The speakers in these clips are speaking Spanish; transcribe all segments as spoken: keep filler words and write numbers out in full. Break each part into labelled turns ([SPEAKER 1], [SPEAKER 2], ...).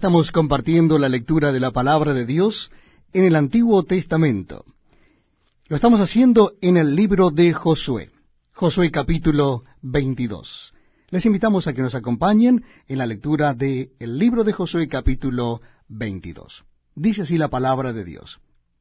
[SPEAKER 1] Estamos compartiendo la lectura de la palabra de Dios en el Antiguo Testamento. Lo estamos haciendo en el libro de Josué, Josué capítulo veintidós. Les invitamos a que nos acompañen en la lectura del libro de Josué capítulo veintidós. Dice así la palabra de Dios.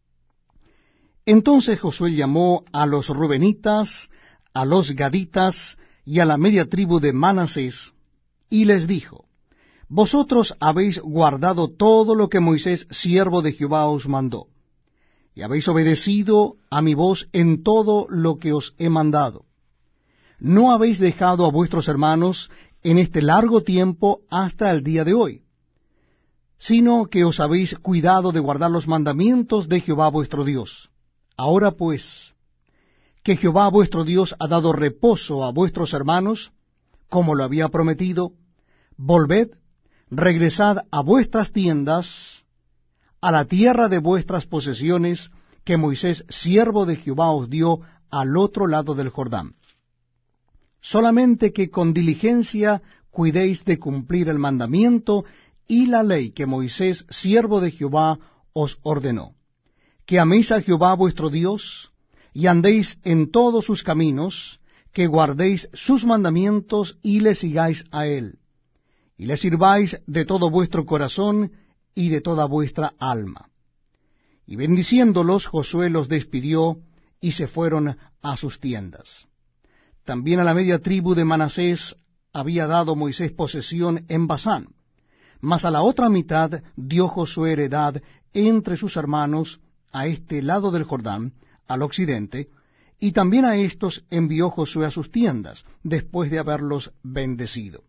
[SPEAKER 1] Entonces Josué llamó a los rubenitas, a los gaditas y a la media tribu de Manasés, y les dijo: Vosotros habéis guardado todo lo que Moisés, siervo de Jehová, os mandó, y habéis obedecido a mi voz en todo lo que os he mandado. No habéis dejado a vuestros hermanos en este largo tiempo hasta el día de hoy, sino que os habéis cuidado de guardar los mandamientos de Jehová vuestro Dios. Ahora pues, que Jehová vuestro Dios ha dado reposo a vuestros hermanos, como lo había prometido, volved, regresad a vuestras tiendas, a la tierra de vuestras posesiones, que Moisés, siervo de Jehová, os dio al otro lado del Jordán. Solamente que con diligencia cuidéis de cumplir el mandamiento y la ley que Moisés, siervo de Jehová, os ordenó, que améis a Jehová vuestro Dios, y andéis en todos sus caminos, que guardéis sus mandamientos y le sigáis a él, y le sirváis de todo vuestro corazón y de toda vuestra alma. Y bendiciéndolos, Josué los despidió, y se fueron a sus tiendas. También a la media tribu de Manasés había dado Moisés posesión en Basán, mas a la otra mitad dio Josué heredad entre sus hermanos a este lado del Jordán, al occidente, y también a éstos envió Josué a sus tiendas, después de haberlos bendecido.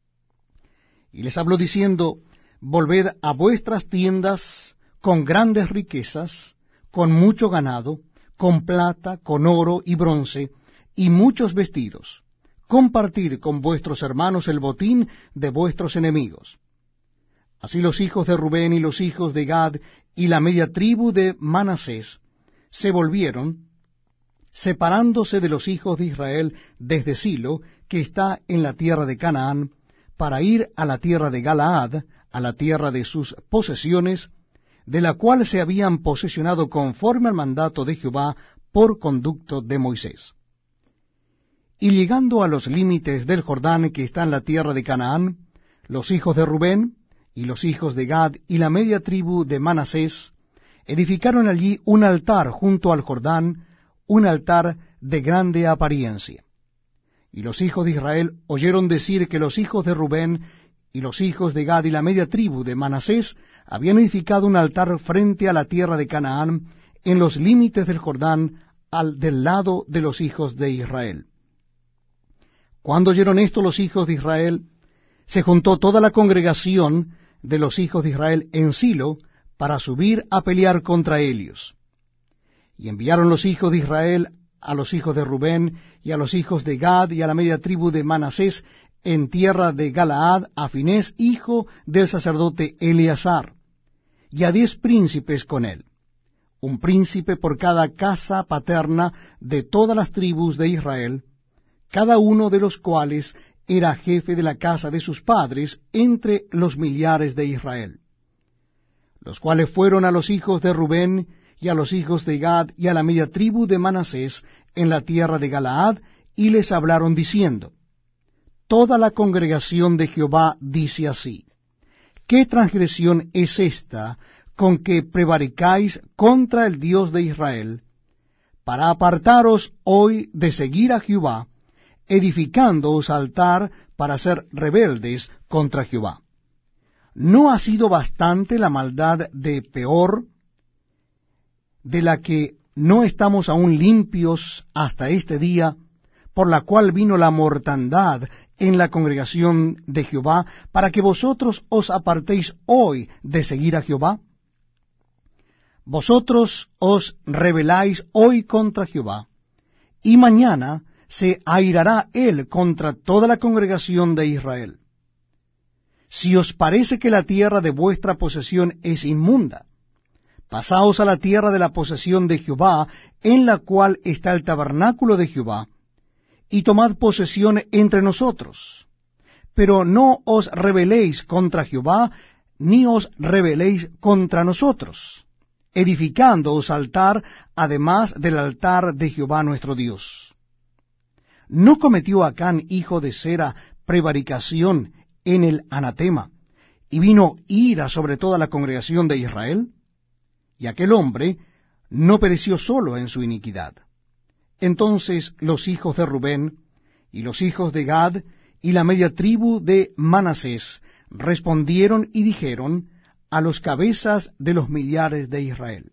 [SPEAKER 1] Y les habló diciendo: Volved a vuestras tiendas con grandes riquezas, con mucho ganado, con plata, con oro y bronce, y muchos vestidos. Compartid con vuestros hermanos el botín de vuestros enemigos. Así los hijos de Rubén y los hijos de Gad y la media tribu de Manasés se volvieron, separándose de los hijos de Israel desde Silo, que está en la tierra de Canaán, para ir a la tierra de Galaad, a la tierra de sus posesiones, de la cual se habían posesionado conforme al mandato de Jehová por conducto de Moisés. Y llegando a los límites del Jordán, que está en la tierra de Canaán, los hijos de Rubén y los hijos de Gad y la media tribu de Manasés edificaron allí un altar junto al Jordán, un altar de grande apariencia. Y los hijos de Israel oyeron decir que los hijos de Rubén y los hijos de Gad y la media tribu de Manasés habían edificado un altar frente a la tierra de Canaán, en los límites del Jordán, al del lado de los hijos de Israel. Cuando oyeron esto los hijos de Israel, se juntó toda la congregación de los hijos de Israel en Silo para subir a pelear contra ellos. Y enviaron los hijos de Israel a los hijos de Rubén y a los hijos de Gad y a la media tribu de Manasés en tierra de Galaad a Finés, hijo del sacerdote Eleazar, y a diez príncipes con él, un príncipe por cada casa paterna de todas las tribus de Israel, cada uno de los cuales era jefe de la casa de sus padres entre los millares de Israel, los cuales fueron a los hijos de Rubén y a los hijos de Gad y a la media tribu de Manasés en la tierra de Galaad, y les hablaron diciendo: Toda la congregación de Jehová dice así: ¿Qué transgresión es esta con que prevaricáis contra el Dios de Israel, para apartaros hoy de seguir a Jehová, edificándoos altar para ser rebeldes contra Jehová? ¿No ha sido bastante la maldad de Peor, de la que no estamos aún limpios hasta este día, por la cual vino la mortandad en la congregación de Jehová, para que vosotros os apartéis hoy de seguir a Jehová? Vosotros os rebeláis hoy contra Jehová, y mañana se airará él contra toda la congregación de Israel. Si os parece que la tierra de vuestra posesión es inmunda, pasaos a la tierra de la posesión de Jehová, en la cual está el tabernáculo de Jehová, y tomad posesión entre nosotros. Pero no os rebeléis contra Jehová, ni os rebeléis contra nosotros, edificándoos altar, además del altar de Jehová nuestro Dios. ¿No cometió Acán, hijo de Zera, prevaricación en el anatema, y vino ira sobre toda la congregación de Israel? Y aquel hombre no pereció solo en su iniquidad. Entonces los hijos de Rubén, y los hijos de Gad, y la media tribu de Manasés, respondieron y dijeron a los cabezas de los millares de Israel: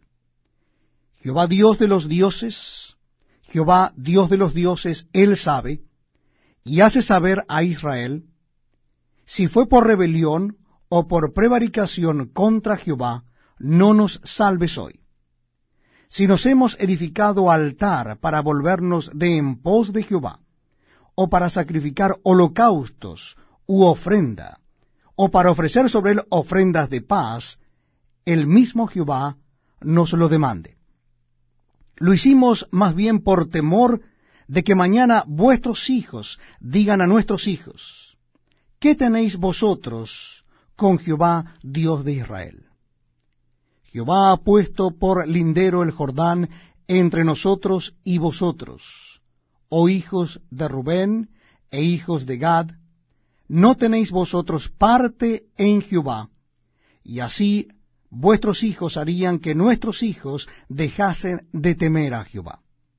[SPEAKER 1] Jehová Dios de los dioses, Jehová Dios de los dioses, Él sabe, y hace saber a Israel, si fue por rebelión o por prevaricación contra Jehová, no nos salves hoy. Si nos hemos edificado altar para volvernos de en pos de Jehová, o para sacrificar holocaustos u ofrenda, o para ofrecer sobre él ofrendas de paz, el mismo Jehová nos lo demande. Lo hicimos más bien por temor de que mañana vuestros hijos digan a nuestros hijos: ¿qué tenéis vosotros con Jehová, Dios de Israel? Jehová ha puesto por lindero el Jordán entre nosotros y vosotros, oh hijos de Rubén e hijos de Gad, no tenéis vosotros parte en Jehová, y así vuestros hijos harían que nuestros hijos dejasen de temer a Jehová.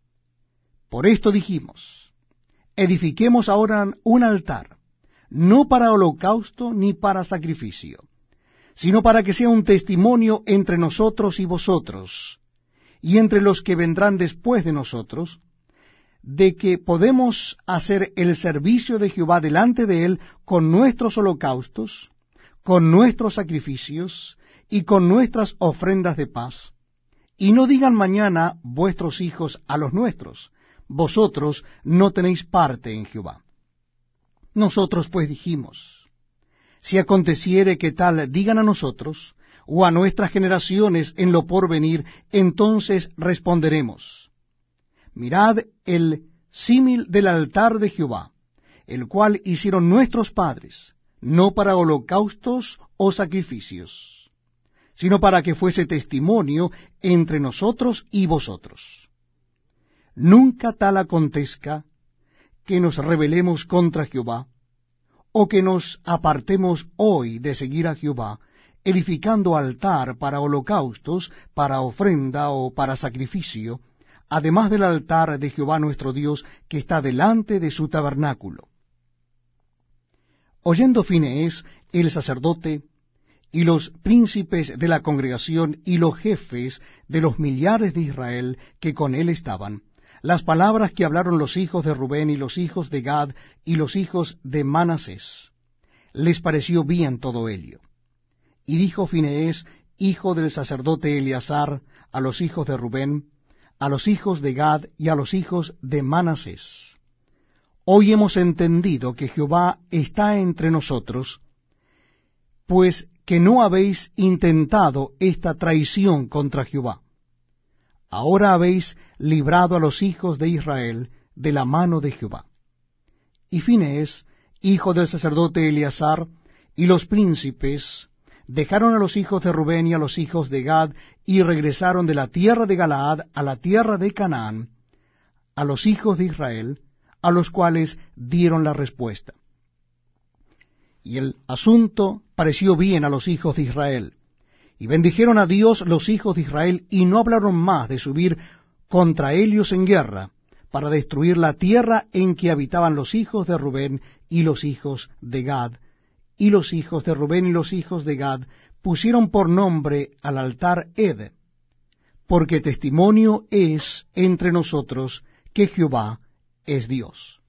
[SPEAKER 1] Por esto dijimos: edifiquemos ahora un altar, no para holocausto ni para sacrificio, sino para que sea un testimonio entre nosotros y vosotros, y entre los que vendrán después de nosotros, de que podemos hacer el servicio de Jehová delante de él con nuestros holocaustos, con nuestros sacrificios y con nuestras ofrendas de paz. Y no digan mañana vuestros hijos a los nuestros: vosotros no tenéis parte en Jehová. Nosotros pues dijimos: si aconteciere que tal digan a nosotros, o a nuestras generaciones en lo porvenir, entonces responderemos: mirad el símil del altar de Jehová, el cual hicieron nuestros padres, no para holocaustos o sacrificios, sino para que fuese testimonio entre nosotros y vosotros. Nunca tal acontezca que nos rebelemos contra Jehová, o que nos apartemos hoy de seguir a Jehová, edificando altar para holocaustos, para ofrenda o para sacrificio, además del altar de Jehová nuestro Dios que está delante de su tabernáculo. Oyendo Finees el sacerdote, y los príncipes de la congregación, y los jefes de los millares de Israel que con él estaban, las palabras que hablaron los hijos de Rubén y los hijos de Gad y los hijos de Manasés, les pareció bien todo ello. Y dijo Finees, hijo del sacerdote Eleazar, a los hijos de Rubén, a los hijos de Gad y a los hijos de Manasés: hoy hemos entendido que Jehová está entre nosotros, pues que no habéis intentado esta traición contra Jehová. Ahora habéis librado a los hijos de Israel de la mano de Jehová. Y Finees, hijo del sacerdote Eleazar, y los príncipes dejaron a los hijos de Rubén y a los hijos de Gad, y regresaron de la tierra de Galaad a la tierra de Canaán, a los hijos de Israel, a los cuales dieron la respuesta. Y el asunto pareció bien a los hijos de Israel, y bendijeron a Dios los hijos de Israel, y no hablaron más de subir contra ellos en guerra, para destruir la tierra en que habitaban los hijos de Rubén y los hijos de Gad. Y los hijos de Rubén y los hijos de Gad pusieron por nombre al altar Ed, porque testimonio es entre nosotros que Jehová es Dios.